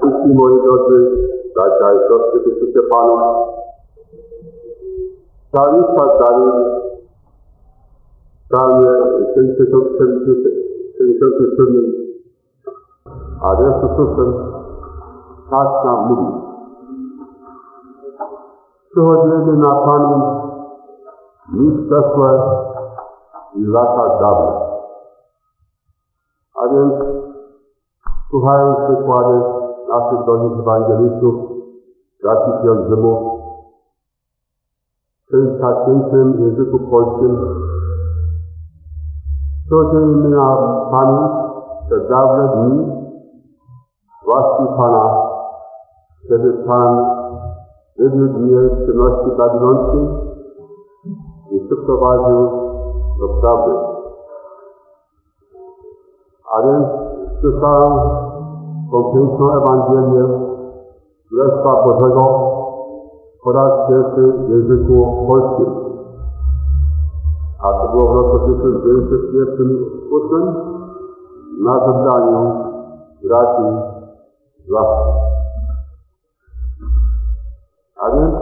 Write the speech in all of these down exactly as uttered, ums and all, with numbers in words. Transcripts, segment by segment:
Jeśli moi drodzy, bracia i siostry, Chrystusie Panu, ta lista dalej prawie czterdziesty siódmy, a resztę Chrystusem tak nam mówi. Przychodzimy na Panu nic przeszłe i lata dawne. A więc słuchając wykłady naszych drogich ewangelistów, braci pielgrzymów, w tym pięknym języku polskim, przychodzimy na pamięć te dawne dni łaski Pana, kiedy Pan wywiódł mnie z ciemności babilońskiej i przyprowadził do prawdy. A więc słyszałem tą piękną Ewangelię Królestwa Bożego po raz pierwszy w języku polskim. A to było w roku tysiąc dziewięćset trzydziestym ósmym na zebraniu braci z łaski. A więc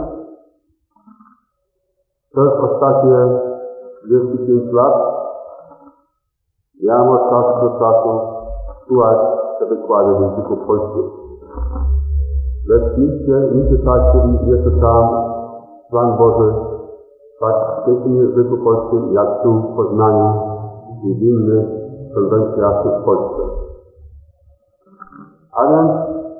przez ostatnie trzydzieści pięć lat miałem od czasu do czasu słuchać te wykłady w języku polskim. Lecz nigdzie, nigdy tak nie słyszałem Plan Boży tak w pięknym języku polskim, jak tu w Poznaniu i w innych konwencjach w Polsce. A więc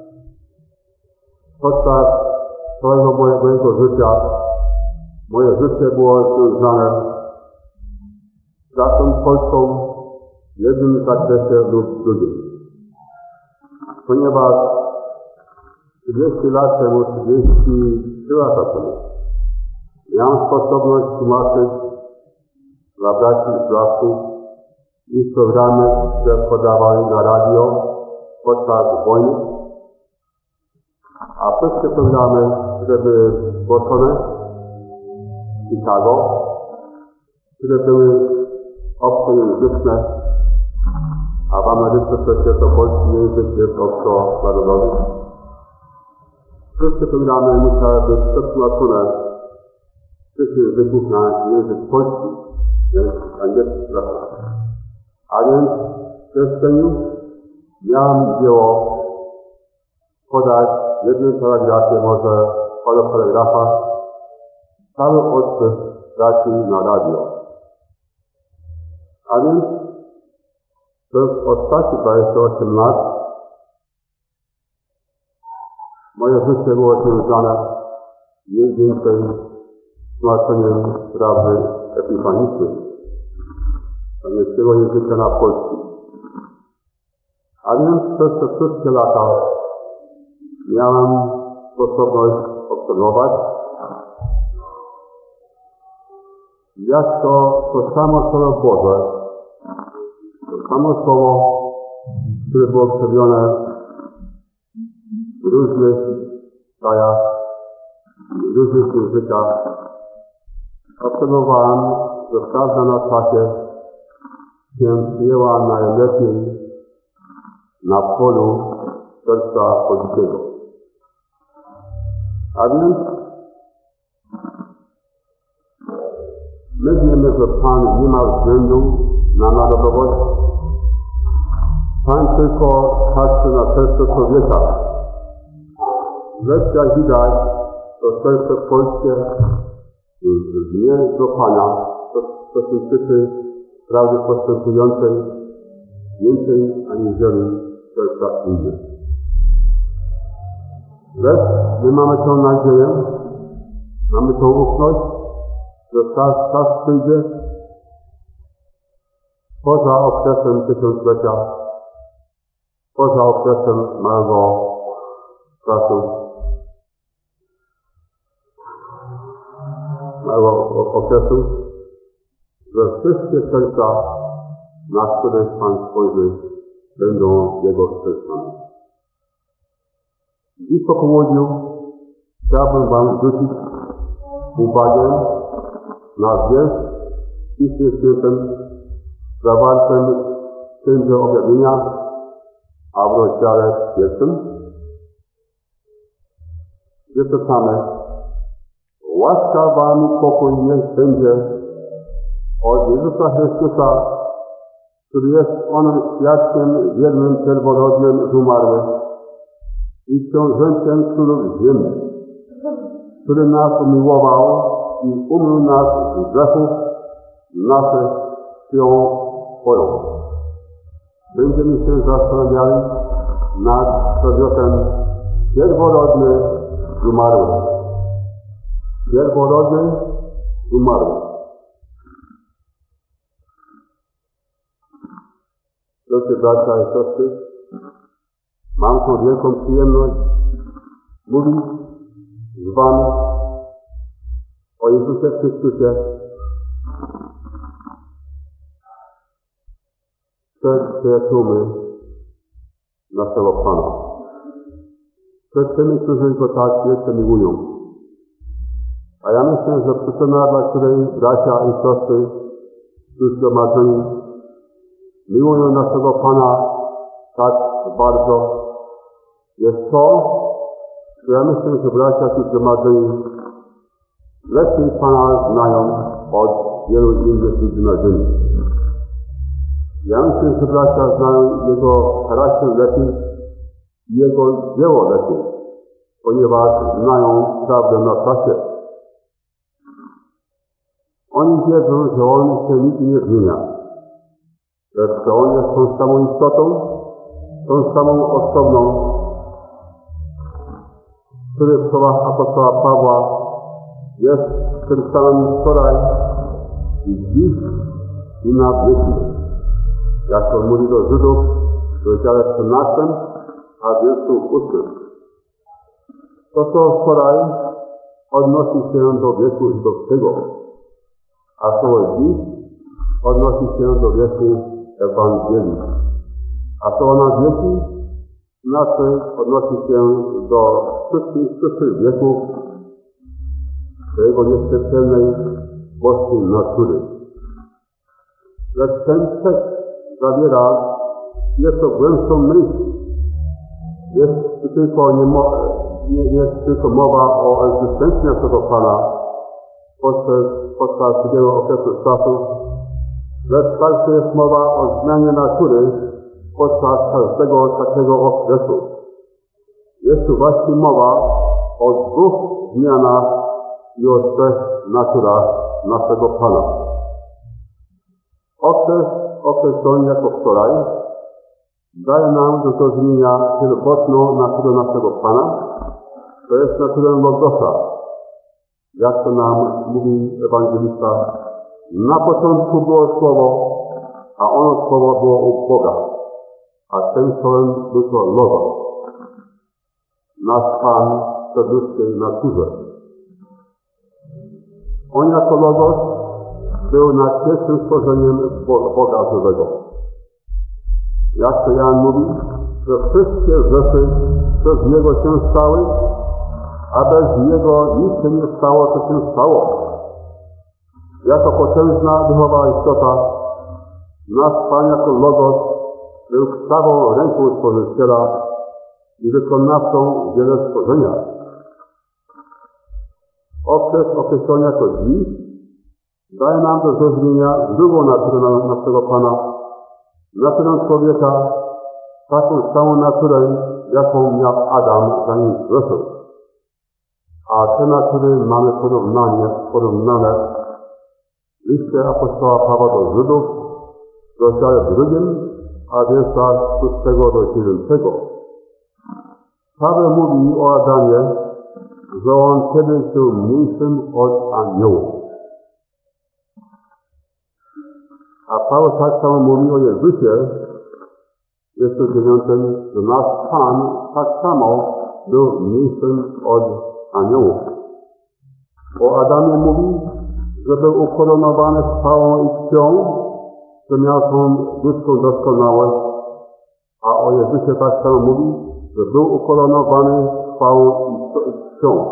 podczas całego mojego życia moje życie było związane z pracą polską w jednym zakresie lub drugim. Ponieważ trzydzieści lat temu, trzydzieści trzy lata temu, miałem sposobność tłumaczyć dla braci z łaski ich programy, które podawali na radio podczas wojny, a wszystkie programy, które były głoszone w Chicago, które były obcojęzyczne, a w Ameryce przecież to polski język jest obconarodowy. Wszystkie programy musiały być przetłumaczone z tych języków na język polski, więc angielski. A więc w przestrzeni miałem dzieło podać w jednym paragrafie, może w paru paragrafach, cały odpływ braci na radio. A więc przez ostatnie dwadzieścia osiem lat moje życie było związane mniej więcej z tłumaczeniem prawdy epifanicznej, angielskiego języka na polski. A więc przez te wszystkie lata miałem sposobność obserwować, jak to, to samo Słowo Boże, to samo słowo, które było przewione w różnych krajach, w różnych językach, obserwowałem, że prawda na czasie się przyjęła najlepiej na polu serca polskiego. A więc my wiemy, że Pan nie ma względu na narodowość. Pan tylko patrzy na serce człowieka. Lecz jak widać, to serce polskie nie do Pana, to, to są typy prawdy postępującej więcej aniżeli serca innych. Lecz my mamy tą nadzieję, mamy tą ufność, że czas, czas przyjdzie poza okresem tysiąclecia, poza okresem małego czasu, małego okresu, że wszystkie serca, na które Pan spojrzy, będą Jego sercami. Dziś po południu chciałbym Wam zwrócić uwagę na wiersz w Piśmie Świętym zawartym w Księdze Objawienia, a w rozdziale pierwszym, gdzie czytamy: łaska wam i pokój niech będzie od Jezusa Chrystusa, który jest On świadkiem wiernym pierworodnym z umarłych i książęciem cudów ziemi, który nas umiłował i umył nas z grzechów naszych krwią swoją. Będziemy się zastanawiali nad przedmiotem pierworodny z umarłych. Pierworodny z umarłych. Drodzy bracia i siostry, mam tą wielką przyjemność mówić z wami o Jezusie Chrystusie przed przyjaciółmi naszego Pana. Przed tymi, którzy Go tak jeszcze miłują. A ja myślę, że przyczyna, dla której bracia i siostry tu zgromadzeni miłują naszego Pana tak bardzo, jest to, że ja myślę, że bracia tu zgromadzeni lepiej Pana znają od wielu innych ludzi na ziemi. Ja myślę, że bracia znają Jego charakter lepiej i Jego dzieło lepiej, ponieważ znają prawdę na czasie. Oni wiedzą, że On się nigdy nie zmienia, że On jest tą samą istotą, tą samą osobną, który w słowach apostoła Pawła jest tym samym wczoraj i dziś i na wieki. Jak to mówi do Żydów w rozdziale trzynastym, a wierszu ósmym. To, co wczoraj odnosi się do wieku żydowskiego, a to dziś odnosi się do wieku Ewangelii. A to na wieki znaczy odnosi się do wszystkich przyszłych wieków do Jego nieśmiertelnej boskiej natury. Lecz ten tekst zawiera nieco głębszą myśl. Jest tylko, nie mo, nie jest tylko mowa o egzystencji naszego Pana podczas, podczas drugiego okresu czasu, lecz także jest mowa o zmianie natury podczas każdego takiego okresu. Jest tu właśnie mowa o dwóch zmianach i o trzech naturach naszego Pana. Okres określony jako wczoraj daje nam do zrozumienia pierwotną naturę naszego Pana, to jest naturę Logosa. Jak to nam mówi ewangelista, na początku było Słowo, a ono Słowo było u Boga, a tym Słowem był to Logos, nasz Pan w przedludzkiej naturze. On jako Logos był nad pierwszym stworzeniem Boga żywego. Jak to Jan mówi, że wszystkie rzeczy przez Niego się stały, a bez Niego nic się nie stało, co się stało. Jako potężna duchowa istota, nasz Pan jako Logos był prawą ręką Stworzyciela i wykonawcą wiele stworzenia. Okres określony jako dziś daje nam do zrozumienia drugą naturę naszego Pana, naturę człowieka, taką samą naturę, jaką miał Adam, zanim zgrzeszył. A te natury mamy porównanie, porównane w liście apostoła Pawła do Żydów w rozdziale drugim, a wierszach szóstego do dziewiątego. Paweł mówi o Adamie, że on kiedyś był mniejszym od aniołów. A Paweł tak samo mówi o Jezusie, jest to dziewiątym, że nasz Pan tak samo był mniejszym od aniołów. O Adamie mówi, że był ukoronowany chwałą i czcią, że miał tą ludzką doskonałość, a o Jezusie tak samo mówi, że był ukoronowany chwałą i czcią.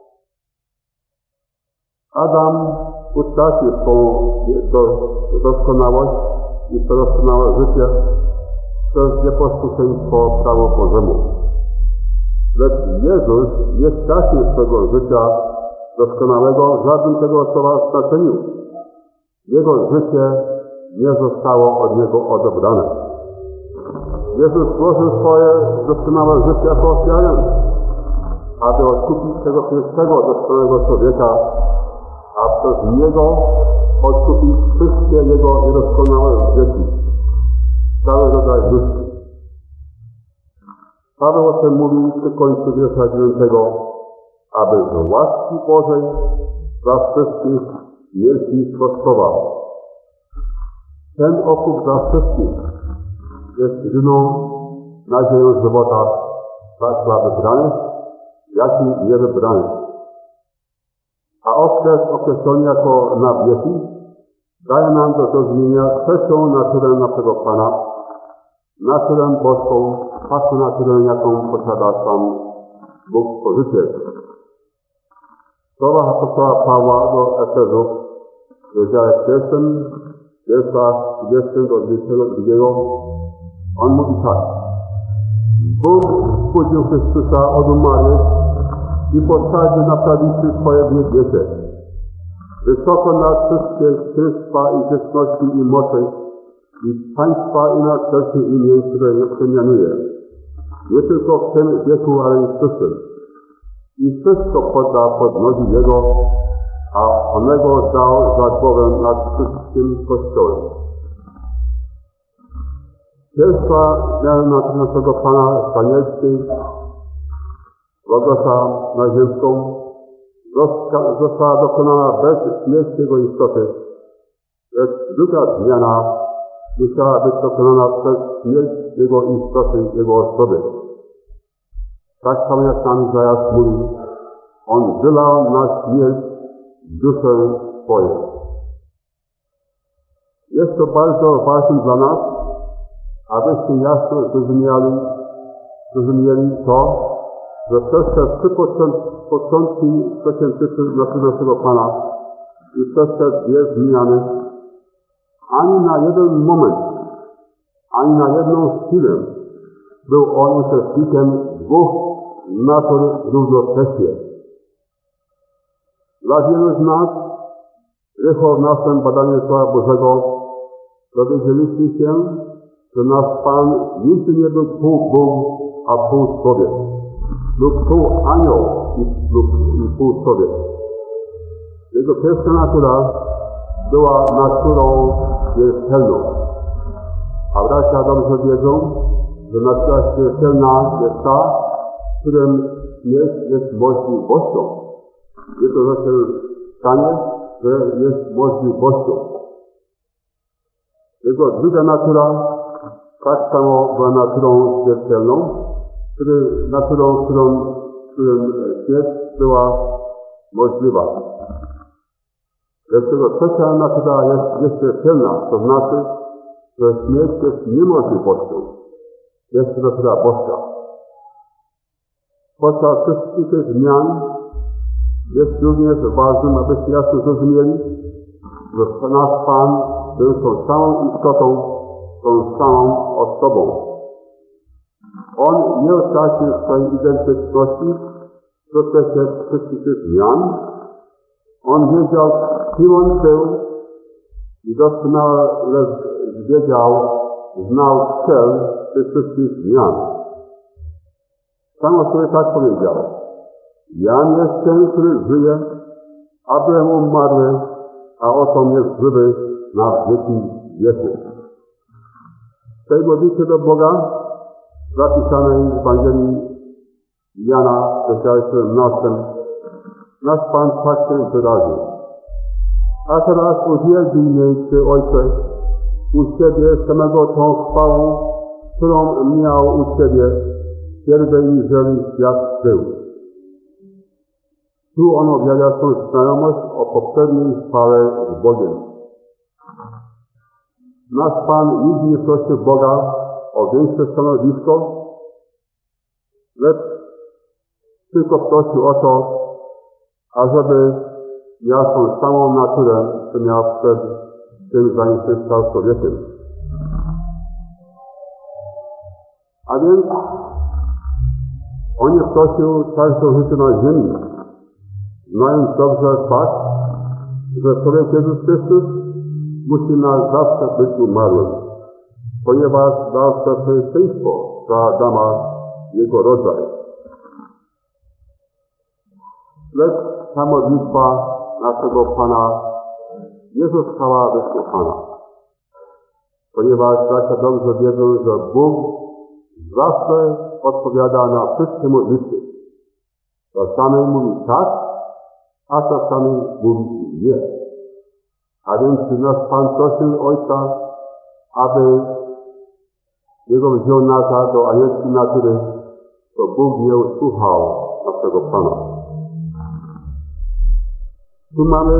Adam utracił swą doskonałość i to doskonałe życie przez nieposłuszeństwo prawu Bożemu. Lecz Jezus nie stracił swego życia doskonałego w żadnym tego słowa znaczeniu. Jego życie nie zostało od Niego odebrane. Jezus złożył swoje doskonałe życie jako ofiarę, aby odkupić tego pierwszego doskonałego człowieka, a przez Niego odkupić wszystkie Jego niedoskonałe dzieci, cały rodzaj ludzki. Paweł o tym mówi przy końcu wiersza dziewiątego, aby z łaski Bożej dla wszystkich śmierci kosztował. Ten okup dla wszystkich jest jedyną nadzieją żywota tak dla wybranych, jak i niewybranych. A okres określony jako na wieki daje nam do zrozumienia trzecią naturę naszego Pana, naturę boską, taką naturę, jaką posiada sam Bóg Stworzyciel. Słowa apostoła Pawła do Efezów w rozdziale pierwszym, wierszach trzydziestego do dwudziestego drugiego, on mówi tak: Bóg wzbudził Chrystusa od umarłych i posadził na prawicy swoje w niebie, wysoko nad wszystkie królestwa i wieczności i mocy, i państwa i nad wszelkie imię, które jeszcze mianuje. Nie tylko w tym wieku, ale i w przyszłym. I wszystko podda pod nogi Jego, a onego dał za głowę nad wszystkim Kościołem. Pierwsza zmiana naszego Pana z anielskiej, Logosa na ziemską, została dokonana bez śmierci Jego istoty, lecz druga zmiana musiała być dokonana przez śmierć Jego istoty, Jego osoby. Tak samo jak tam Izajasz mówi, On wylał na śmierć duszę swoją. Jest to bardzo ważne dla nas, abyśmy jasno zrozumieli, zrozumieli to, że przez te trzy początki przeciętnicy naszego Pana i przez te dwie zmiany ani na jeden moment, ani na jedną chwilę był on uczestnikiem dwóch natur równocześnie. Dla wielu z nas, rychło w naszym badaniu Słowa Bożego, dowiedzieliśmy się, że nasz Pan nigdy nie był pół Bóg, a pół człowiek, lub pół anioł lub i pół człowiek. Jego pierwsza natura była naturą śmiertelną. A bracia dobrze wiedzą, że natura śmiertelna jest ta, w którym śmierć jest możliwością. Nie to, że się stanie, że jest możliwością. Jego druga natura tak samo była naturą śmiertelną, który, naturą, którą, którym śmierć była możliwa. Dlaczego trzecia natura jest nieśmiertelna, to znaczy, że śmierć jest niemożliwością. Jest to natura boska. Podczas wszystkich tych zmian jest również ważnym, abyśmy jasno zrozumieli, że nasz Pan był tą samą istotą, tą samą osobą. On nie utracił swojej identyczności w procesie wszystkich tych zmian. On wiedział, kim on był i doskonale wiedział, znał cel tych wszystkich zmian. Sam o sobie tak powiedział: ja nie jestem, który żyje, a byłem umarły, a oto mnie żywy na wieki wieków. W tej modlitwie do Boga, zapisanej w Ewangelii Jana w rozdziale siedemnastym, nasz Pan tak się wyraził: a teraz uwielbij mnie, Ty Ojcze, u Ciebie samego tą chwałą, którą miał u Ciebie, pierwej niżeli świat był. Tu on objawia swoją znajomość o poprzedniej chwale z Bogiem. Nasz Pan nigdy nie prosił Boga o większe stanowisko, lecz tylko prosił o to, ażeby miał tą samą naturę, co miał przed tym, zanim się stał człowiekiem. A więc On je prosił każdą życie na ziemi, znając dobrze fakt, że człowiek Jezus Chrystus musi na zawsze być umarłym, ponieważ dał pierwszeństwo dla Adama jego rodzaj. Lecz ta modlitwa naszego Pana nie została wysłuchana, ponieważ bracia dobrze wiedzą, że Bóg zawsze odpowiada na wszystkie modlitwy. Czasami mówi tak, a czasami mówi nie. A więc nasz Pan prosił Ojca, aby Jego wziął nas do anielskiej natury, to Bóg nie usłuchał naszego Pana. Tu mamy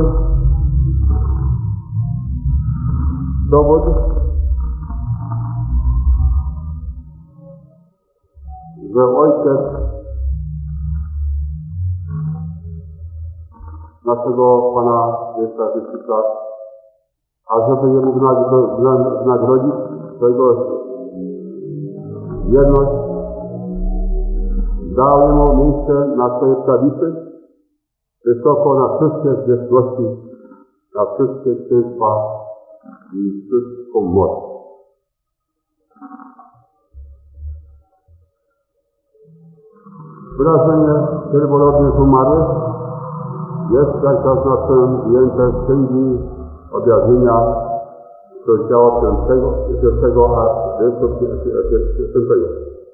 dowód, że Ojciec naszego Pana Jezusa Chrystusa, a żeby Jemu wynagrodzić swojego wierność, dał Jemu miejsce na swojej prawicy, wysoko na wszystkie zwierzchności, na wszystkie księstwa i wszystką moc. Wyrażenie pierworodnych umarłych jest, jak zaznaczyłem, ujęte w Księgi Objawienia z rozdziału piątego a piątego.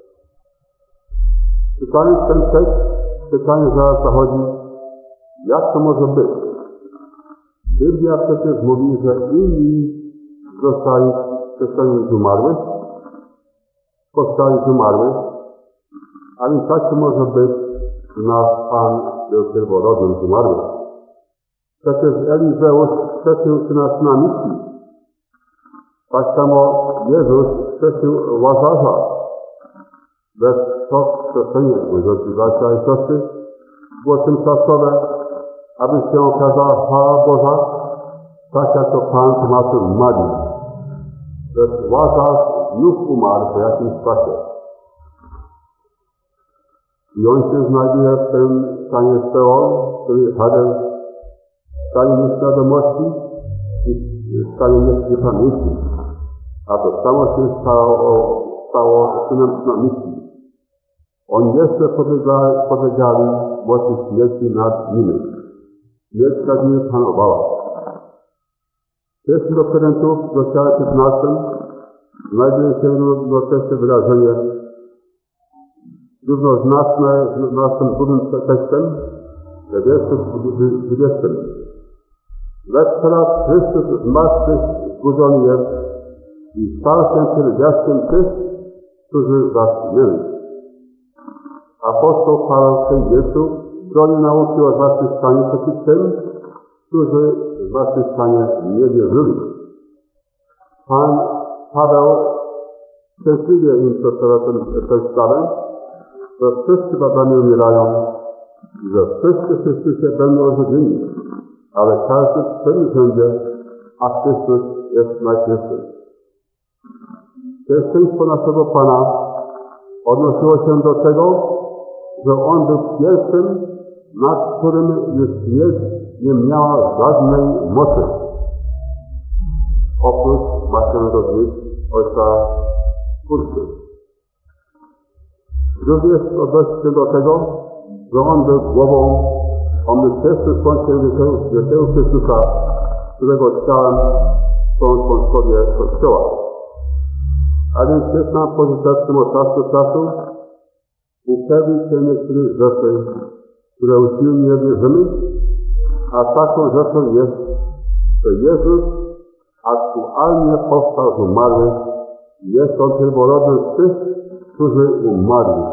Czytając ten tekst, pytanie zaraz zachodzi, jak to może być? Biblia przecież mówi, że inni zostali przestali z umarłych, powstali z umarłych, a więc tak to może być, że nasz Pan był pierworodnym z umarłych. Przecież Elizeusz wskrzesił syna na misji. Tak samo Jezus wskrzesił Łazarza. Bez to wskrzeszenie, mój bracia i siostry, było tymczasowe, aby się okazała chwała Boża, tak jak to Pan tłumaczył w Magii. Lecz Łazarz znów umarł po jakimś czasie. I on się znajduje w tym stanie Seol, który Hadel, w stanie nieświadomości i w stanie niepamięci. A to samo się stało, stało synem na misji. On jeszcze podlegali mocy śmierci nad nimi. Śmierć nad nimi panowała. Pierwszy do Koryntiów, w rozdziale piętnastym, znajduje się jednocześnie wyrażenie równoznaczne z naszym drugim tekstem, w wierszu dwudziestym. Lecz teraz Chrystus z martwych zbudzony jest i stał się pierwiastkiem tych, którzy zasnęli. Apostoł Paweł w tym wierszu broni nauki o zmartwychwstaniu przeciw tym, którzy w zmartwychwstanie nie wierzyli. Pan Paweł szczęśliwie im przedstawia tę sprawę, że wszyscy w Adamie umierają i że wszyscy w Chrystusie będą ożywieni, ale każdy w swoim rządzie, a Chrystus jest najpierwszy. Pierwszeństwo naszego Pana odnosiło się do tego, że On był pierwszym, nad którym już śmierć nie miała żadnej mocy. Oprócz ma się rozlić Ojca Twórcy. Również odnosi się do tego, że On był głową, On był pierwszym członkiem Wielkiego Chrystusa, którego ciałem są członkowie Kościoła. A więc jest nam pożytecznym od czasu do czasu upewnić się niektórych rzeczy, które usilnie wierzymy, a taką rzeczą jest, że Jezus aktualnie powstał z umarłych i jest On pierworodnym z tych, którzy umarli.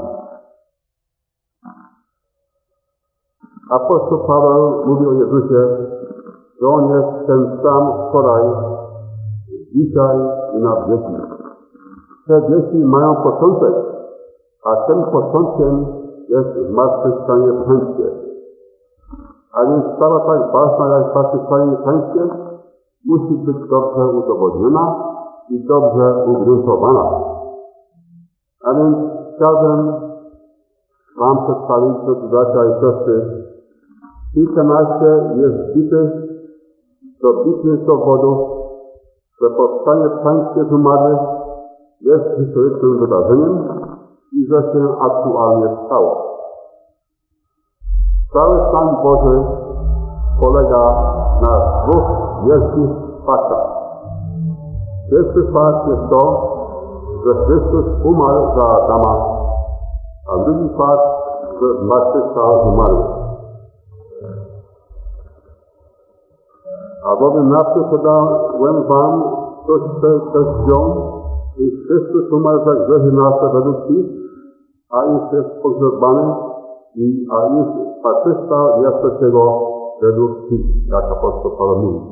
Apostoł Paweł mówi o Jezusie, że On jest ten sam wczoraj, dzisiaj i na wieki. Te wieki mają początek, a tym początkiem jest zmartwychwstanie pańskie. A więc sprawa tak ważna jak zmartwychwstanie pańskie musi być dobrze udowodniona i dobrze ugruntowana. A więc chciałbym Wam przedstawić, drodzy bracia i siostry, kilkanaście jest bitych, dobitnych dowodów, że powstanie pańskie z umarłych jest historycznym wydarzeniem i że się aktualnie stało. Cały plan Boży polega na dwóch wielkich faktach. Pierwszy fakt jest to, że Chrystus umarł za Adama, a drugi fakt, że zmartwychwstał z umarłych. Albowiem naprzód podałem wam, ktoś chce też wziąć, i Chrystus umarł za grzechy nasze według ich, a ich jest pogrzebany, i a ich zmartwychwstał dnia trzeciego według ich, jak apostoł Paweł mówi.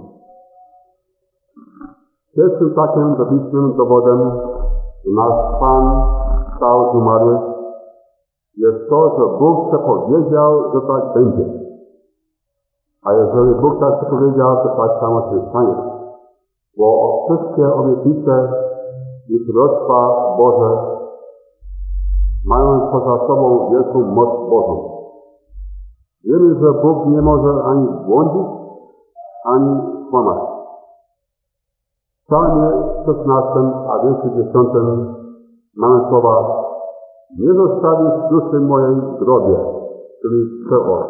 Pierwszym takim dobitnym dowodem, że nasz Pan wstał z umarłych, jest to, że Bóg przepowiedział, że tak będzie. A jeżeli Bóg tak przepowiedział, to tak samo się stanie. Bo wszystkie obietnice i proroctwa Boże mają poza sobą wielką moc Bożą. Wiemy, że Bóg nie może ani błądzić, ani kłamać. W Psalmie szesnastym, a wierszu dziesiątym mamy słowa: nie zostawisz duszy mojej w grobie, czyli w Szeol.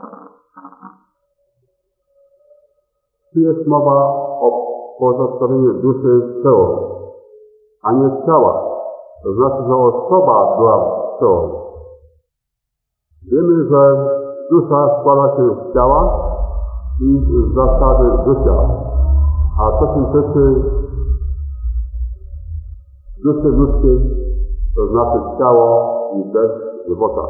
Tu jest mowa o pozostawieniu duszy w Szeol, a nie ciała. To znaczy, że osoba była w Szeol. Wiemy, że dusza składa się z ciała i z zasady życia. A co się tyczy duszy ludzkiej, to znaczy ciało i bez żywota.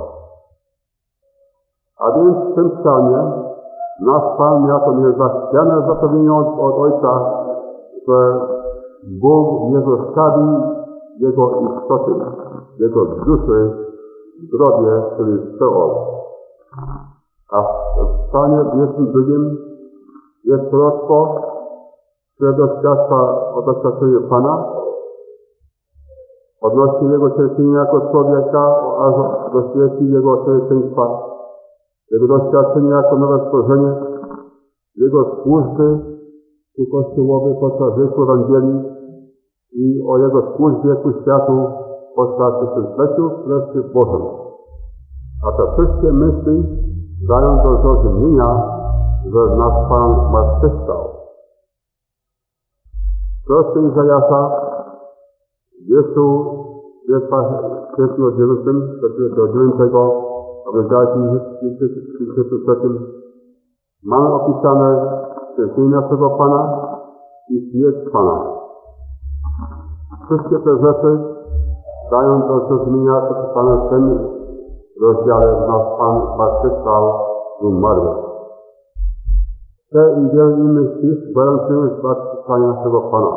A więc w tym psalmie nasz Pan miał to niezachwiane zapewnienie od, od Ojca, że Bóg nie zostawi Jego istoty, Jego duszy w grobie, czyli w Szeol. A w psalmie dwudziestym drugim jest proroctwo, które doświadcza o doświadczeniu Pana, odnosi Jego cierpienia jako człowieka, aż doświadczy Jego cierpienia, Jego doświadczenie jako nowe stworzenie, Jego służby ku Kościołowi podczas wieku Ewangelii i o Jego służbie ku światu podczas tysiącleciu Królestwie Bożym. A te wszystkie myśli dają do zrozumienia, że nasz Pan zmartwychwstał. Proszę Izajasza, wierszu pierwszym od dziewiątym do dziewiątego, a w rozdziale pięćdziesiątym trzecim mamy opisane cierpienie naszego Pana i śmierć Pana. Wszystkie te rzeczy dają do zrozumienia, co pisane w tym rozdziale, że nasz Pan zmartwychwstał z umarłych. Te i wiele innych pism gwarantują zmartwychwstanie naszego Pana.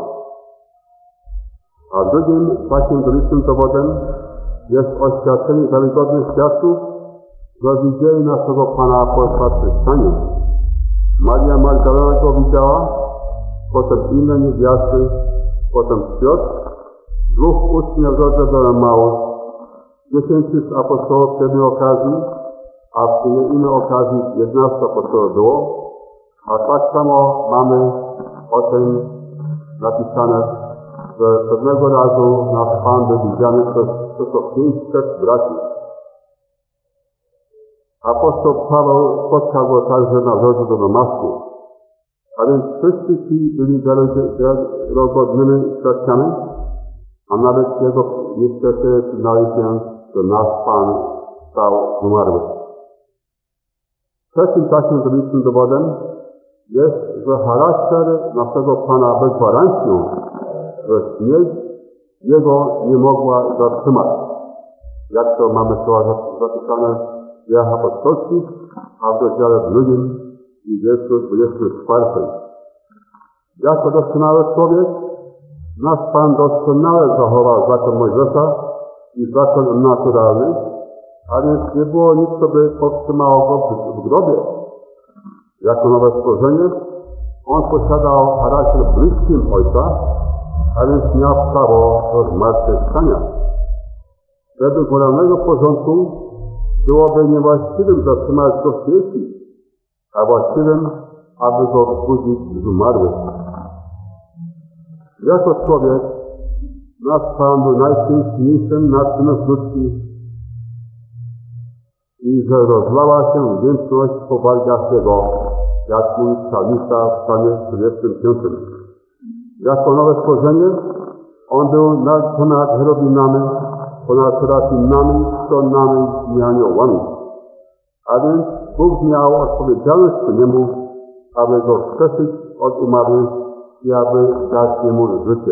A drugim takim dobitnym dowodem jest oświadczenie wiarygodnych świadków, że widzieli naszego Pana po zmartwychwstaniu. Maria Magdalena go widziała, potem inne niewiasty, potem Piotr, dwóch uczniów w drodze do Emaus, dziesięciu z apostołów w jednej okazji, a w innej okazji jedenastu apostołów było, a tak samo mamy o tym napisane, że pewnego razu nasz Pan był widziany przez tylko pięćset braci. Apostoł Paweł spotkał go także na drodze do Damaszku. A więc wszyscy ci byli wiarygodnymi świadkami, a nawet jego niestety przyznali się, że nasz Pan stał z umarłych. Trzecim takim dobitnym dowodem jest, że charakter naszego Pana był gwarancją, że śmierć Jego nie mogła zatrzymać. Jak to mamy słowa zapisane w dziejach apostolskich, a w rozdziale drugim i wierszu dwudziestym czwartym. Jako doskonały człowiek, nasz Pan doskonale zachował zakon Mojżesza i zakon naturalny, a więc nie było nic, co by powstrzymało go w grobie. Jako nowe stworzenie, On posiadał charakter bliskim Ojca, a więc miał prawo do zmartwychwstania. Według moralnego porządku byłoby niewłaściwym zatrzymać go w śmierci, a właściwym, aby go wzbudzić z umarłych. Jako człowiek, nasz Pan był najpiękniejszym nad czynów ludzkich i że rozlała się wdzięczność po walkach Jego, jak mówi psalmista w psalmie trzydziestym piątym. Jako nowe stworzenie, On był nad, ponad cherubinami, ponad serafinami, stronami i aniołami. A więc Bóg miał odpowiedzialność ku Niemu, aby go wskrzesić od umarłych i aby dać Jemu życie.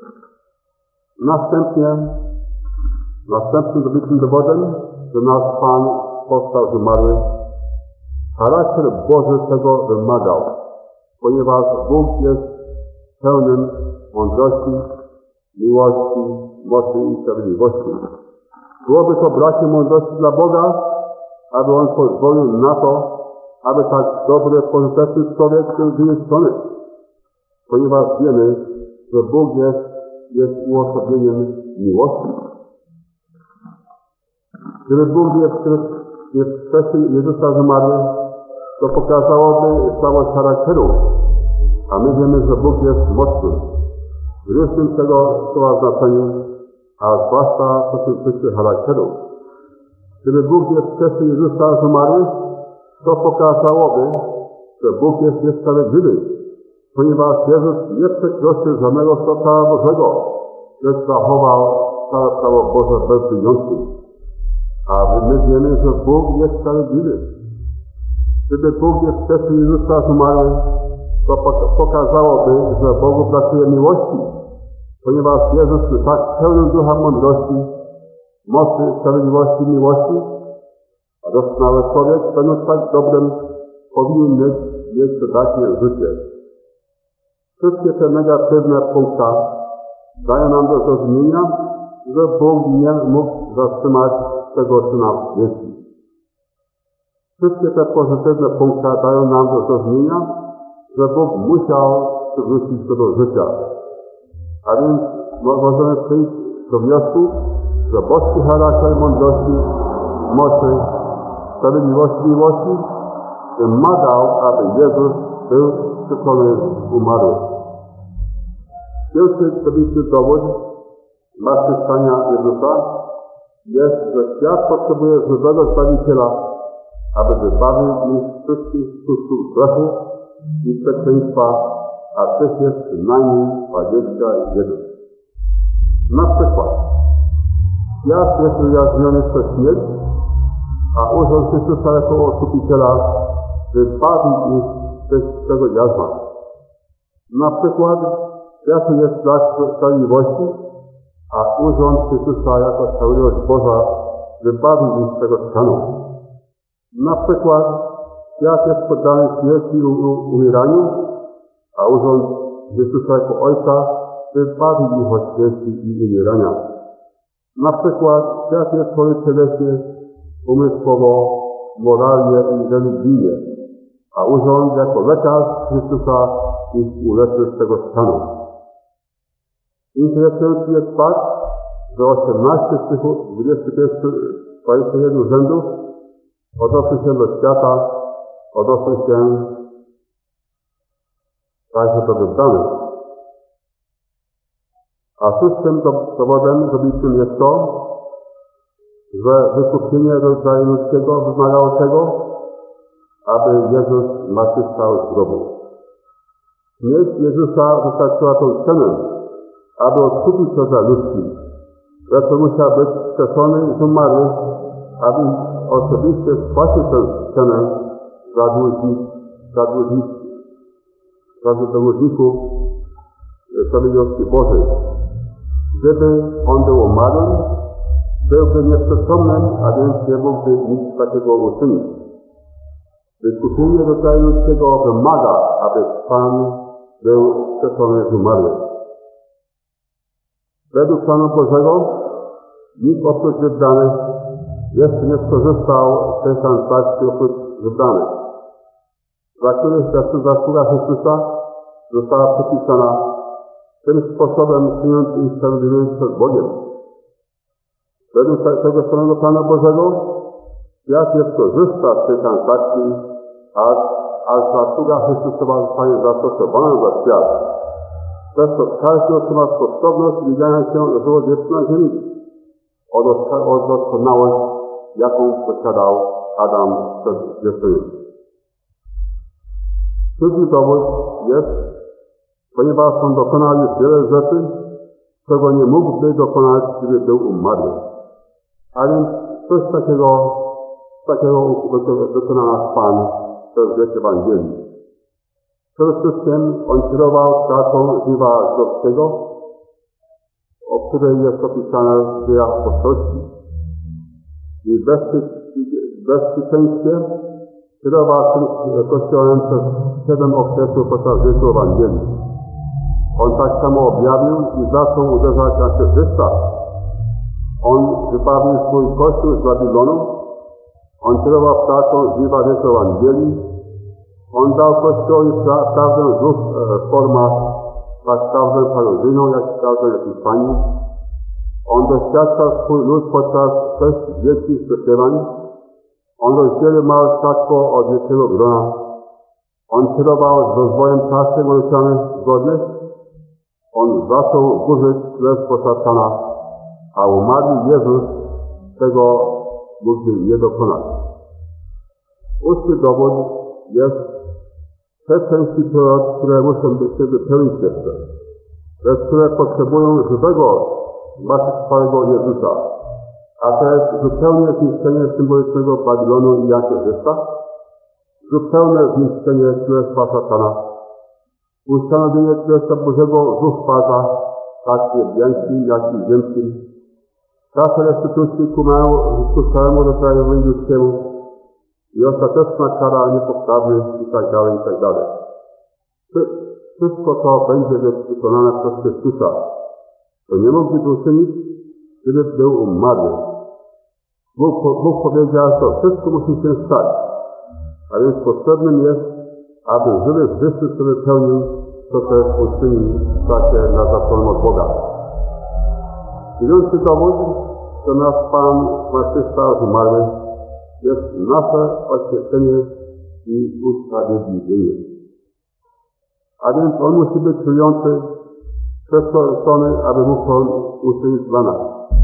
Następnie, następnym dobitnym dowodem, że nasz Pan powstał z umarłych, charakter Boży tego wymagał, ponieważ Bóg jest pełnym mądrości, miłości, mocy i sprawiedliwości. Byłoby to brakiem mądrości dla Boga, aby On pozwolił na to, aby tak dobry, pożyteczny człowiek był wyniszczony, ponieważ wiemy, że Bóg jest, jest uosobieniem miłości. Gdyby Bóg nie wskrzesił Jezusa z umarłych, to pokazałoby całość charakteru, a my wiemy, że Bóg jest mocny. W różnym tego słowa znaczeniu, a zwłaszcza co się tyczy charakteru. Gdyby Bóg nie wskrzesił Jezusa z umarłych, to pokazałoby, że Bóg jest niesprawiedliwy, ponieważ Jezus nie przekroczył żadnego prawa Bożego, lecz zachował całe prawo Boże bez wyjątku. A my wiemy, że Bóg jest sprawiedliwy. Gdyby Bóg nie wskrzesił Jezusa z umarłych, to pokazałoby, że Bogu brakuje miłości, ponieważ Jezus jest tak pełny ducha mądrości, mocy, sprawiedliwości i miłości, a doskonały człowiek, będąc tak dobrym, powinien mieć jeszcze dodatnie życie. Wszystkie te negatywne punkty dają nam do zrozumienia, że Bóg nie mógł zatrzymać tego Syna w śmierci. Wszystkie te pozytywne punkty dają nam do zrozumienia, że Bóg musiał przywrócić go do życia. A więc możemy przyjść do wniosku, że boski charakter mądrości, mocy, sprawiedliwości i miłości wymagał, aby Jezus był wskrzeszony z umarłych. Pierwszy dobitny dowód zmartwychwstania Jezusa jest, że świat potrzebuje żywego Zbawiciela, aby wybawił ich wszystkich skutków grzechu i przekleństwa, a tych jest przynajmniej dwadzieścia jeden. Na przykład, świat jest ujawniony przez śmierć, a urząd Chrystusa jako Odkupiciela wybawi ich z tego jarzma. Na przykład, świat jest znak sprawiedliwości, a urząd Chrystusa jako sprawiedliwość Boża wybawi ich z tego stanu. Na przykład, świat jest poddany śmierci i umieraniu, a urząd Chrystusa jako Ojca wybawi ich od śmierci i umierania. Na przykład, świat jest chory cieleśnie, umysłowo, moralnie i religijnie, a urząd jako lekarz Chrystusa ich uleczy z tego stanu. Interesujący jest fakt, że osiemnaście z tych dwudziestu jeden rzędów odnosi się do świata, odnosi się także do wybranych. A szóstym dowodem dobitnym jest to, że wykupienie rodzaju ludzkiego wymagało tego, aby Jezus zmartwychwstał z grobu. Śmierć Jezusa wystarczyła tą cenę, aby odkupić rodzaj ludzki, lecz musiał być wskrzeszony z umarłych, aby osobiście spłacił tę cenę za dłużnik, za dłużnik, za dłużników sprawiedliwości Bożej. Gdyby on był umarłym, byłby nieprzytomnym, a więc nie mógłby nic takiego uczynić. Wykupienie rodzaju ludzkiego wymaga, aby Pan był wskrzeszony z umarłych. Według planu Bożego nikt oprócz wybranych jeszcze nie skorzystał z tej transakcji oprócz wybranych, dla których zasługa Chrystusa została przypisana, tym sposobem czyniąc ich sprawiedliwymi przed Bogiem. Według tego samego planu Bożego Świat jest korzysta z tej transakcji, aż, aż zasługa Chrystusowa zostanie zastosowana za świat. Przez to każdy otrzyma sposobność widziania się żywodziejstwa na ziemi od doskonałość, jaką posiadał Adam przed grzeszeniem. Drugi dowód jest, ponieważ on dokonał już wiele rzeczy, czego nie mógłby dokonać, gdyby był umarły. A więc coś takiego, takiego wykonał nasz Pan przez wieś Ewangelii. Przede wszystkim on kierował pracą żywa żydowskiego, o której jest opisane w dziejach apostolskich. I bezpieczeństwie kierował tym Kościołem przez siedem okresów podczas wieku Ewangelii. On tak samo objawił i zaczął uderzać na Chrystusa. On wybawił swój Kościół z Babilonu. On kierował pracą żywa wieku Ewangelii. On dał Kościołowi prawdę w dwóch e, formach, tak prawdę parodyjną, jak i prawdę Epiphanii. On doświadczał swój lud podczas sześć wielkich przesiewań. On rozdzielił małżeństwo od wielkiego grona. On kierował z rozwojem czasy molitewnych zgodnych. On zaczął burzyć królestwo szatana, a umarły Jezus tego mógł nie dokonać. Ósmy dowód jest te części prorok, które muszą być się wypełnić jeszcze, lecz które potrzebują żywego, zmartwychwstałego Jezusa. A to jest zupełne zniszczenie symbolicznego Babilonu i Antychrysta, zupełne zniszczenie królestwa szatana, ustanowienie królestwa Bożego w dwóch fazach, tak niebiańskim, jak i ziemskim, czas restytucji ku całemu rodzaju ludzkiemu i ostateczna kara niepoprawnych i tak dalej, i tak dalej. Wszystko to będzie wykonane przez Chrystusa. To nie mogliby uczynić, gdyby był umarły. Bóg, Bóg powiedział, że to wszystko musi się stać. A więc potrzebnym jest, aby żywy Chrystus sobie pełnił, co też uczynił w czasie naznaczonym od Boga. Dziewiąty dowód, że nasz Pan zmartwychwstał z umarłych, jest nasze oświecenie i usprawiedliwienie. A więc On musi być czujący, przekształcony, aby mógł On uczynić dla nas.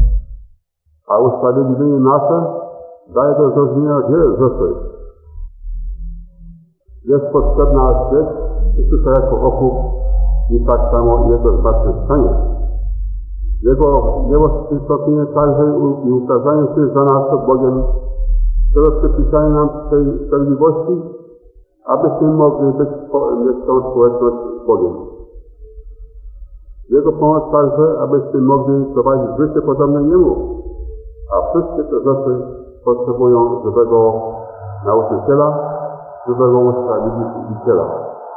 A usprawiedliwienie nasze daje do zrozumienia wiele rzeczy. Jest potrzebna śmierć Chrystusa jako okup i tak samo Jego zmartwychwstanie. Jego niewątpliwie także i ukazanie się za nas przed Bogiem, to przypisanie nam tej sprawiedliwości, abyśmy mogli być mieć tą społeczność z Bogiem. Jego pomoc także, abyśmy mogli prowadzić życie podobne Niemu, a wszystkie te rzeczy potrzebują żywego nauczyciela, żywego usprawiedliwiciela.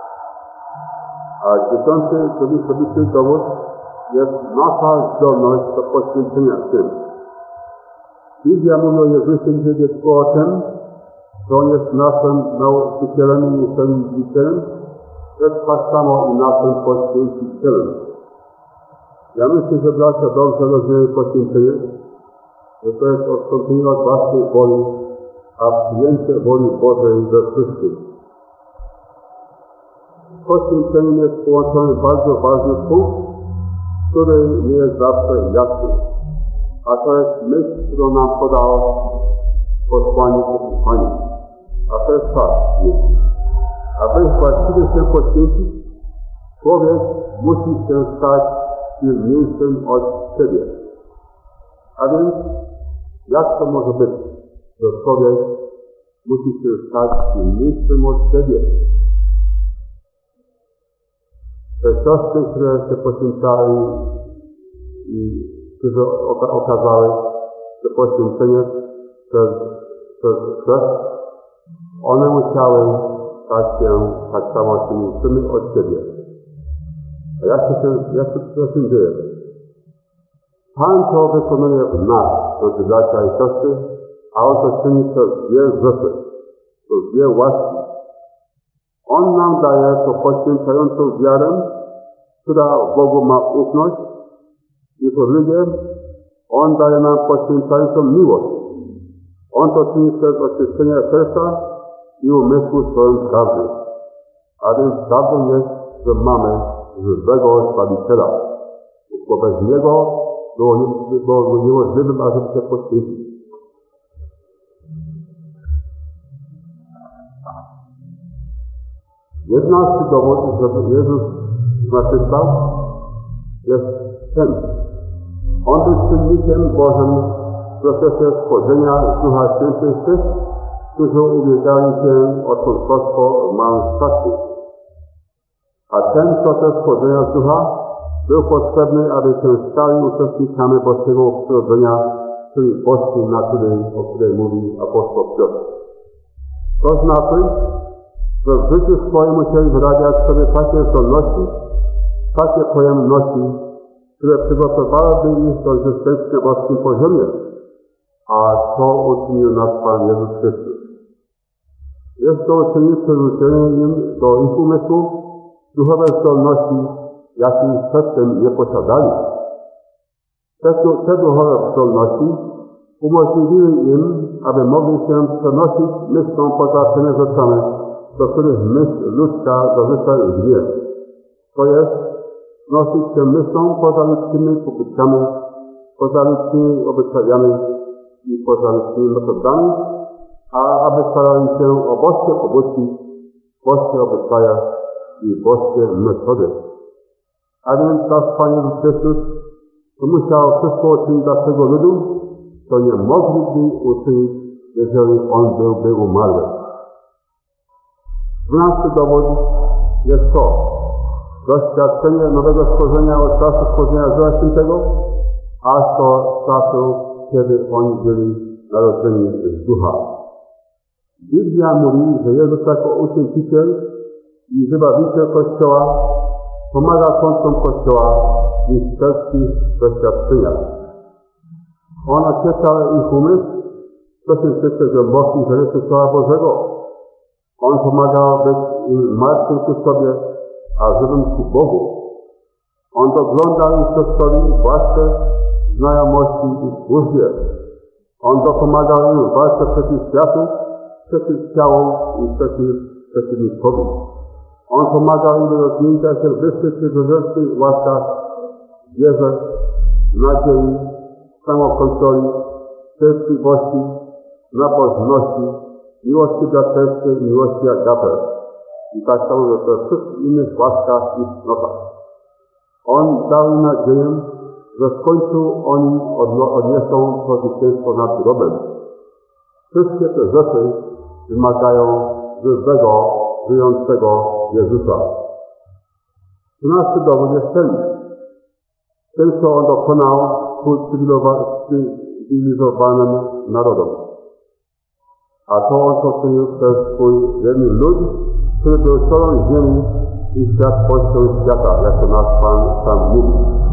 A dziesiąty, osobisty dowód jest nasza zdolność do poświęcenia tym. Biblia mówi o Jezusie gdzie tylko o tym, że On jest naszym nauczycielem i usprawiedliwicielem, jest tak samo i naszym poświęcicielem. Ja myślę, że bracia dobrze rozumieją poświęcenie, że to jest odstąpienie od własnej woli, a przyjęcie woli Bożej ze wszystkim. Z poświęceniem jest połączony bardzo ważny punkt, który nie jest zawsze jasny. A to jest myśl, którą nam podał posłannik Epiphanii. A to jest fakt myśl. Aby właściwie się poświęcić, człowiek musi się stać silniejszym od siebie. A więc, jak to może być, że człowiek musi się stać silniejszym od siebie? Te siostry, które się poświęcały i które okazały, że poświęcenie przez, przez chrzest, one musiały stać się tak samo silniejszymi od siebie. A jak to się, jak to się dzieje? Pan to wykonuje w nas, drodzy bracia i siostry, a On to czyni przez dwie rzeczy, przez dwie łaski. On nam daje to poświęcającą wiarę, która w Bogu ma ufność, i po drugie, On daje nam poświęcającą miłość. On to czyni przez oczyszczenie serca i umysłu swoim prawdy. A więc prawdą jest, że mamy żywego Zbawiciela. Bo bez Niego było, nie, było niemożliwym, ażeby się poświęcić. Jedenasty dowód, że Jezus zmartwychwstał, jest ten. On był czynnikiem Bożym w procesie wchodzenia z Ducha Świętych tych, którzy ubiegali się o członkostwo w małym statku. A ten proces wchodzenia z Ducha był potrzebny, aby się stali uczestnikami Bożego przyrodzenia, czyli boskiej natury, o której mówi apostoł Piotr. To znaczy, że w życiu swoim musieli wyrabiać sobie takie zdolności, takie pojemności, które przygotowałyby ich do egzystencji na boskim poziomie, a to uczynił nasz Pan Jezus Chrystus. Jest to uczynił przywrócenie im do ich umysłu duchowe zdolności, jakich przedtem nie posiadali. Te, te duchowe zdolności umożliwiły im, aby mogli się przenosić myślą poza tymi rzeczami, do których myśl ludzka zazwyczaj gnie. To jest nosić się myślą poza ludzkimi pokutkami, poza ludzkimi obyczajami i poza ludzkimi metodami, a aby starali się o boskie pobudki, boskie obyczaje i boskie metody. A więc nasz Pan Jezus Chrystus to musiał wszystko uczynić dla tego ludu, co nie mogliby uczynić, jeżeli On byłby umarły. Dwunasty dowód jest to doświadczenie nowego stworzenia od czasu stworzenia Ducha Świętego, aż do czasu, kiedy oni byli narodzeni z Ducha. Biblia mówi, że Jezus jako uczęciciel i wybawiciel Kościoła pomaga członkom Kościoła w ich wszelkich doświadczeniach. On oświeca ich umysł, co się tyczy głębokich rzeczy Słowa Bożego. On pomaga być im martwym ku sobie, a żywym ku Bogu. On dogląda im przedstawi własne znajomości i służbie. On dopomaga im w walce przeciw światu, przeciw ciałom i przeciw przeciwnikowi. On pomaga im do rozwinięcia się w wyższych przygorzecznych łaskach, wierze, nadziei, samokontroli, cierpliwości, nabożności, miłości braterskiej i miłości agape. I tak samo we wszystkich innych łaskach i cnotach. On dał im nadzieję, że w końcu oni odniosą to zwycięstwo nad grobem. Wszystkie te rzeczy wymagają żywego, żyjącego Jezusa. Trzynasty dowód jest ten. Ten, co On dokonał ku cywilizowanym narodom. A to On poczynił przez swój wierny lud, który był solą ziemi i światłością świata, jak to nasz Pan sam mówi.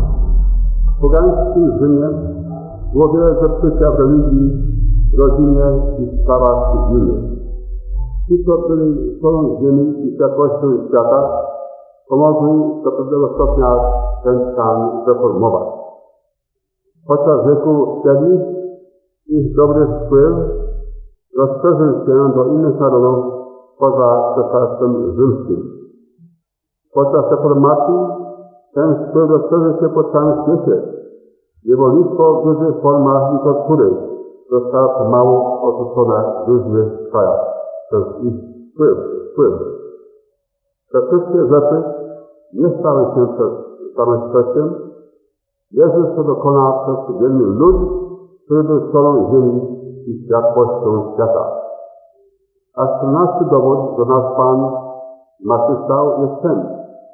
W pogańskim Rzymie było wiele zepsucia w religii, rodzinie i sprawach cywilnych. Ci, co byli solą ziemi i światłością świata, pomogli do pewnego stopnia ten stan reformować. Podczas wieku wtedy ich dobry wpływ rozszerzył się do innych narodów poza cesarstwem rzymskim. Podczas reformacji ten wpływ rozszerzył się po całym świecie. Niewolnictwo w różnych formach i tortury zostało pomału odrzucone w różnych krajach przez ich wpływ. wpływ. Te wszystkie rzeczy nie stały się przez samym szczęściem. Jezus to dokonał przez wielki lud, który był solą ziemi i światłością świata. A czternasty dowód, że nasz Pan zmartwychwstał, jest ten.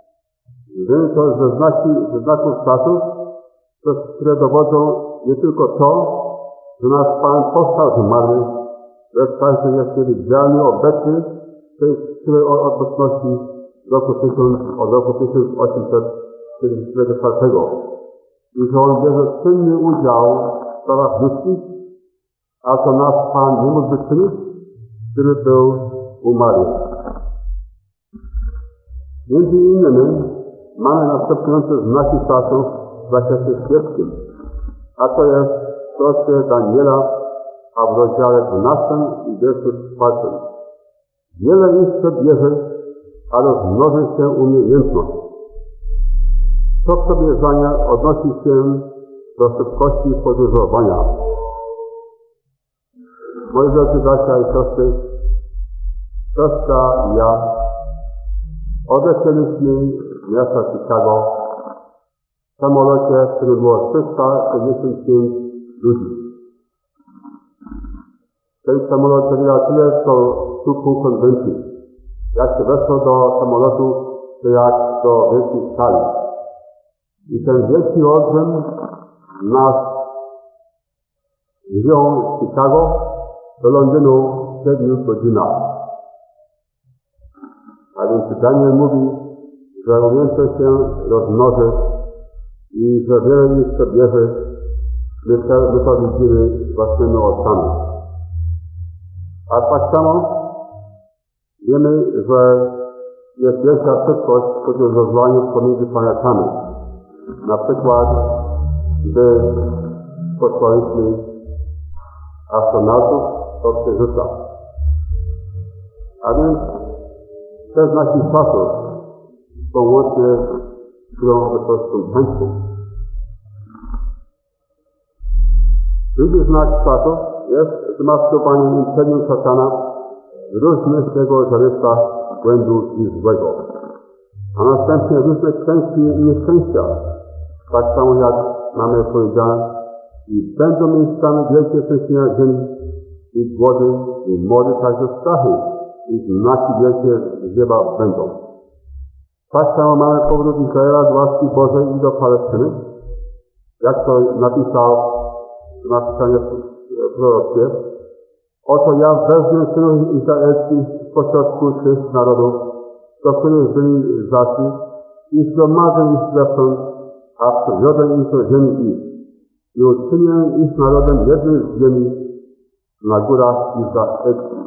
Wynika ze, znaki, ze znaków czasów, przez które dowodzą nie tylko to, że nasz Pan powstał z umarłych, lecz także jest niewidzialnie obecny w której obecności roku od roku tysiąc osiemset czterdziestego czwartego. I że On bierze czynny udział w sprawach ludzkich, a to nasz Pan nie mógłby czynić, gdyby był umarły. Między innymi mamy następujące znaki czasów w zakresie świeckim, a to jest w książce Daniela a w rozdziale dwunastym i wierszu czwartym. Wiele jeszcze bierze, a rozmnoży się umiejętność. To przebierzanie odnosi się do szybkości podróżowania. Moi drodzy bracia i siostry, siostra i ja odlecieliśmy z miasta Chicago w samolocie, w którym było trzysta sześćdziesiąt pięć ludzi. Ten samolot zawiera tyle, co sztuku konwencji. Jak się weszło do samolotu, to jak do wielkiej sali. I ten wielki olbrzym nas wziął z Chicago do Londynu w siedmiu godzinach. A więc Daniel mówi, że umiejętność się rozmnoży i że wiele jeszcze bierze, my to widzimy własnymi oczami. A tak samo wiemy, że jest wielka szybkość w podróżowaniu pomiędzy planetami. Na przykład, gdy posłaliśmy astronautów do Księżyca. A więc te znaki czasów są łącznie z którą wysoką tańczą. Drugi znak czasów jest zmaskowanie imperium szatana w różnych jego zarysach błędu i złego. A następnie różne klęski i nieszczęścia, tak samo jak mamy powiedziane, i będą miejscami wielkie trzęsienia ziemi, i głody, i młody, także strachy, i znaki wielkie z nieba będą. Tak samo mamy powrót Izraela z łaski Bożej i do Palestyny, jak to napisał w napisaniu prorockie. Oto ja wezmę synów izraelskich spośrodku tych narodów, do których byli zaszli, i zgromadzę ich zewsząd, a przywiodę ich do ziemi ich. I uczynię ich narodem jednym z ziemi na górach izraelskich.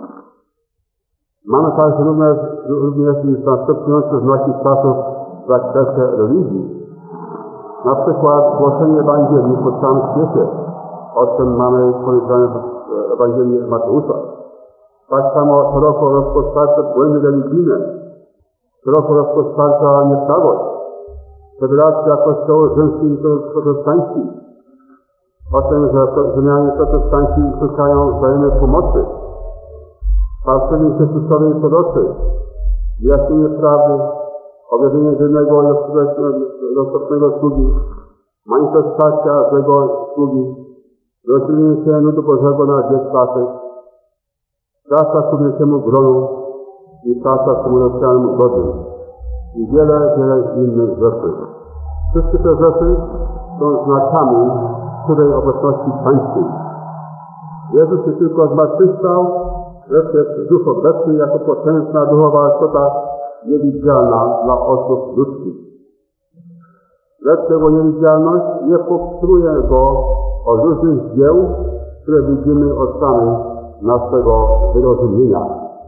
Mamy także również, również następujące znaki czasów w zakresie religii. Na przykład głoszenie Ewangelii po całym świecie, o czym mamy powiedziane w Ewangelii Mateusza. Tak samo szeroko rozpoczęte błędy religijne, szeroko rozpoczęta nieprawość, federacja kościołów rzymskich i protestanckich, o tym, że Rzymianie protestanci szukają wzajemnej pomocy, fałszywi Chrystusowi prorocy, wyjaśnienie prawdy, objawienie jednego i rozpocznego sługi, manifestacja złego sługi, rozdzielenie się ludu Bożego na dwie klasy, praca człowieczemu gronu i praca komunalnemu godzin i wiele, wiele innych rzeczy. Wszystkie te rzeczy są znakami której obecności pańskiej. Jezus się tylko zmartwychwstał, lecz jest duch obecny jako potężna duchowa istota niewidzialna dla osób ludzkich. Lecz jego niewidzialność nie powstrzymuje go od różnych dzieł, które widzimy oczami naszego wyrozumienia.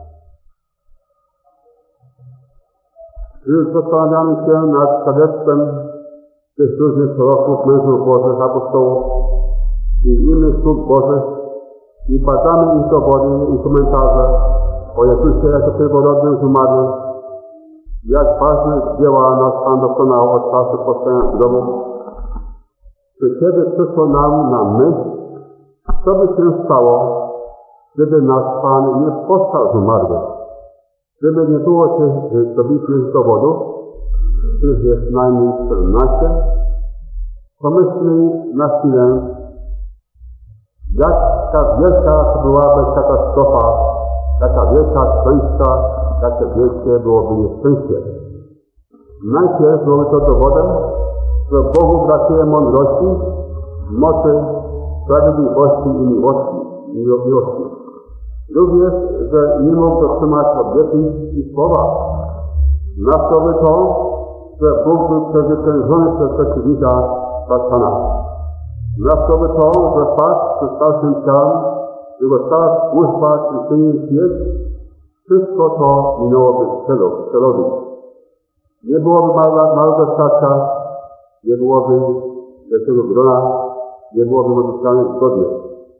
Gdy zastanawiamy się nad świadectwem tych różnych proroków, mężów Bożych, apostołów i innych sług Bożych i badamy ich dowody i komentarze o Jezusie jako pierworodnym z umarłych, jak ważne dzieła nas Pan dokonał od czasu powstania z grobu, czy kiedy przyszło nam na myśl, co by się stało, gdyby nasz Pan nie powstał z umarłych, gdyby nie było tych dobitnych dowodów, których jest najmniej czternaście, pomyślmy na chwilę, jaka wielka byłaby katastrofa, jaka wielka klęska, jakie wielkie byłoby nieszczęście. Najpierw byłoby to dowodem, że Bogu brakuje mądrości, mocy, sprawiedliwości i miłości. miłości. Również, że nie mógł dotrzymać obietnic i słowa. Nastąpi to, że Bóg był przezwyciężony przez przeciwnika Satana. Nastąpi to, że fakt, że stał się ciałem, jego cała służba, czynienie śmierć, wszystko to minęłoby celowi. Nie byłoby małego statka, nie byłoby wielkiego grona, nie byłoby modlitwalnych zgodnych.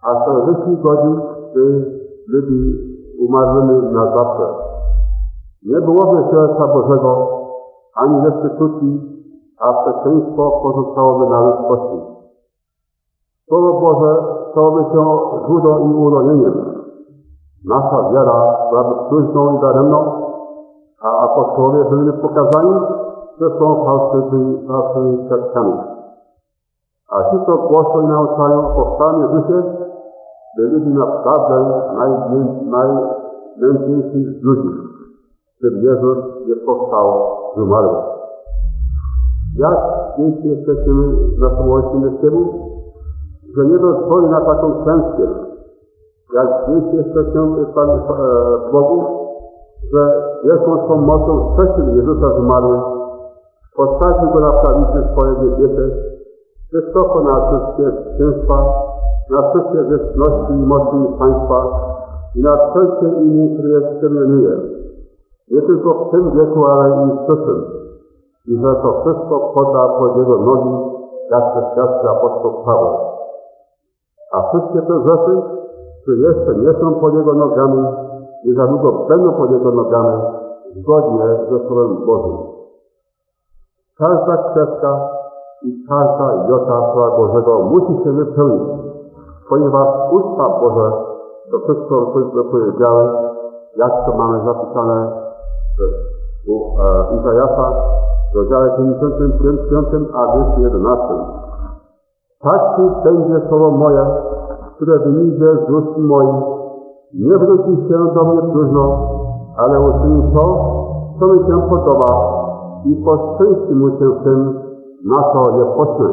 a czterdzieści godzin ludzi umarłymi na zawsze. Nie byłoby serca Bożego, ani restytucji, a przekleństwo pozostałoby na ludzkości. Słowo Boże stałoby się źródłem i uronieniem. Nasza wiara byłaby próżną i daremną, a apostołowie byli pokazani, że są fałszywymi świadkami. A ci, co głoszą i nauczają powstanie życie, byli naprawdę najmętniejsi z ludzi, gdy Jezus nie powstał z umarłych. Jak dzięki jesteśmy naszemu Ojcu Niebieskiemu, że nie dozwoli na taką klęskę. Jak dzięki jesteśmy w Bogu, że wielką swą mocą wcześniej Jezusa z umarłych, postawił Go na prawicy swojej niebieskie, wysoko na wszystkie księstwa, na wszystkie wieczności i mocy państwa i na wszelkie imię, które jest przemienuje. Nie tylko w tym wieku, ale i w przyszłym. I że to wszystko poda pod Jego nogi, jak świadczy apostoł Paweł. A wszystkie te rzeczy, które jeszcze nie są pod Jego nogami, i za długo będą pod Jego nogami, zgodnie ze Słowem Bożym. Każda kreska i każda jota Słowa Bożego musi się wypełnić, ponieważ usta Boże to wszystko powiedziały, jak to mamy zapisane u e, Izajasza w rozdziale pięćdziesiątym piątym a dwieście jedenastym. Taki będzie słowo moje, które wyjdzie z ust moich, nie wróci się do mnie próżno, ale uczyni to, co mi się podoba i poszczęści mu się w tym, na co je pośle.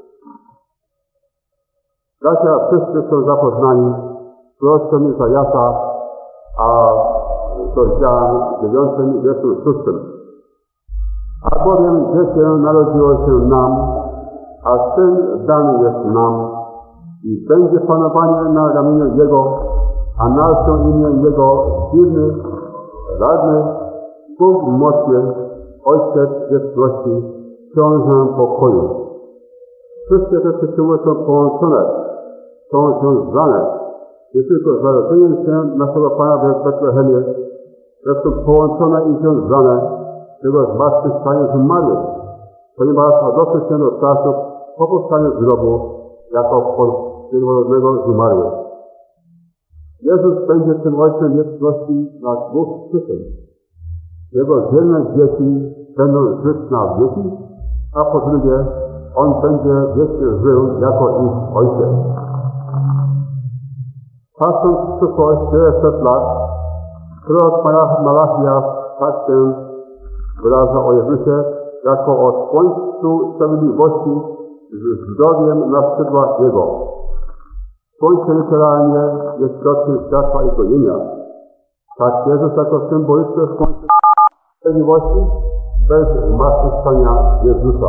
Bracia, wszyscy są zapoznani z proroctwem Izajasza, a z rozdziałem dziewiątym i wierszu szóstym. Albowiem dziecię narodziło się nam, a syn dany jest nam i będzie panowanie na ramieniu Jego, a nalcią imię Jego silny, radny, Bóg mocny, Ojciec wieczności, książę pokoju. Wszystkie te tytuły są połączone, są związane. Nie tylko z narodzeniem się naszego Pana w Betlehemie, lecz są połączone i związane tego zmartwychwstania z umarłych, ponieważ odnosi się do czasów po powstaniu z grobu jako pierworodnego z umarłych. Jezus będzie tym Ojcem wieczności na dwóch przyczyn. Jego dzielne dzieci będą żyć na wieki, a po drugie, On będzie wiecznie żył jako ich Ojciec. Patrząc w przyszłość dziewięćset lat, prorok Malachiasz tak się wyraża o Jezusie jako o słońcu sprawiedliwości z zdrowiem na skrzydłach Jego. Słońce literalnie jest środkiem światła i gonienia. Tak Jezus jako symboliczne słońce sprawiedliwości bez zmartwychwstania Jezusa.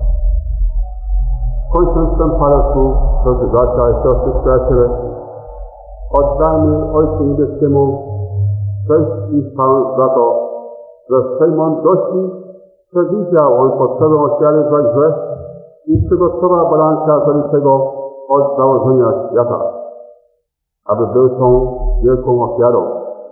Kończąc ten parę słów, drodzy bracia i siostry przyjaciele, oddajmy Ojcu Niebieskiemu cześć i chwałę za to, że z tej mądrości przewidział On potrzebę ofiary za grzech i przygotował baranka zabitego od założenia świata, aby był tą wielką ofiarą.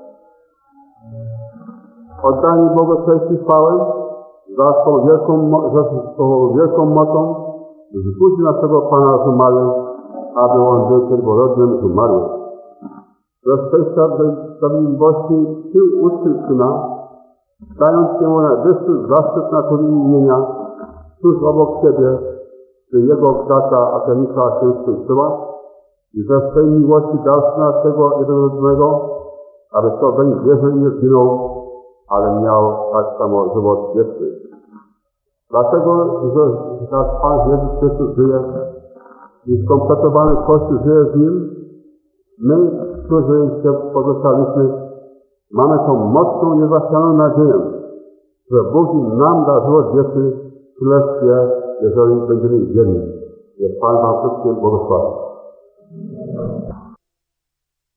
Oddajmy Bogu cześć i chwałę za tą wielką, za tą wielką mocą wzbudzi naszego Pana z umarłych, aby On był pierworodnym z umarłych. Rozpęścia sprawiedliwości Ty uczył Syna, dając Się najwyższy zaszczyt natury imienia, tuż obok Ciebie, gdy Jego brata Artemisa się skończyła, i że z tej miłości dał Syna swego jednorodnego, aby kto weń wierzył nie zginął, ale miał tak samo żywot wieczny. Dlatego, że nasz Pan Jezus Chrystus żyje i skompletowany Kościół żyje z Nim, my, którzy się pozostaliśmy, mamy tą mocną, niezachwianą nadzieję, że Bóg nam da żywot wieczny w Królestwie, jeżeli będziemy wierni. Niech Pan Wam wszystkim błogosławi.